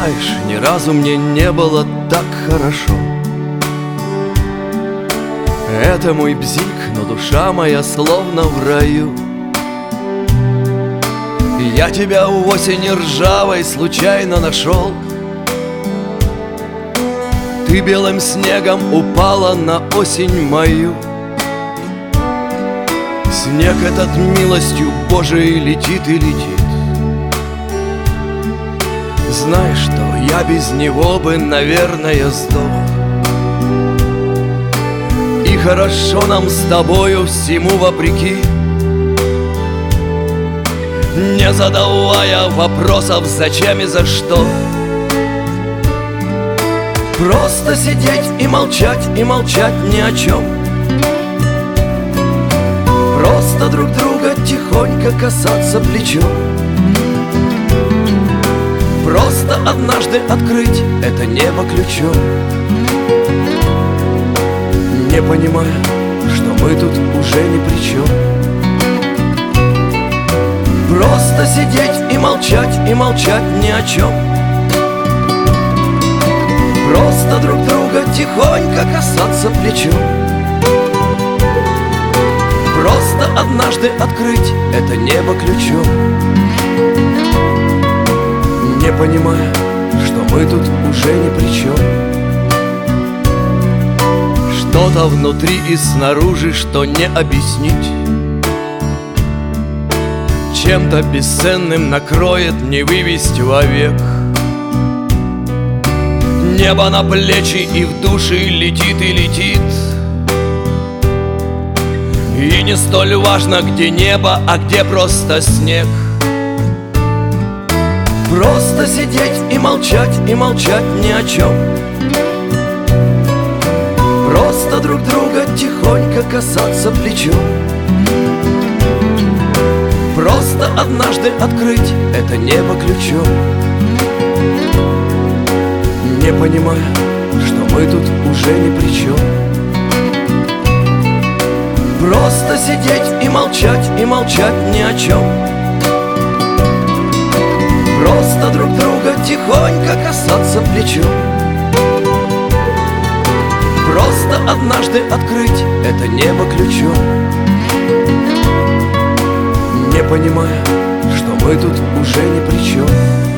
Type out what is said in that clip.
Знаешь, ни разу мне не было так хорошо. Это мой бзик, но душа моя словно в раю. Я тебя у осени ржавой случайно нашел. Ты белым снегом упала на осень мою. Снег этот милостью Божией летит и летит. Знаешь что, я без него бы, наверное, сдох. И хорошо нам с тобою всему вопреки, не задавая вопросов зачем и за что. Просто сидеть и молчать ни о чем. Просто друг друга тихонько касаться плечом. Просто однажды открыть это небо ключом, не понимая, что мы тут уже ни при чем. Просто сидеть и молчать ни о чем. Просто друг друга тихонько касаться плечом. Просто однажды открыть это небо ключом, не понимая, что мы тут уже ни при чем. Что-то внутри и снаружи, что не объяснить, чем-то бесценным накроет, не вывести вовек. Небо на плечи и в души летит и летит. И не столь важно, где небо, а где просто снег. Просто сидеть и молчать ни о чем. Просто друг друга тихонько касаться плечом. Просто однажды открыть это небо ключом, не понимая, что мы тут уже ни при чем. Просто сидеть и молчать ни о чем. Просто друг друга тихонько касаться плечом. Просто однажды открыть это небо ключом, не понимая, что мы тут уже ни при чем.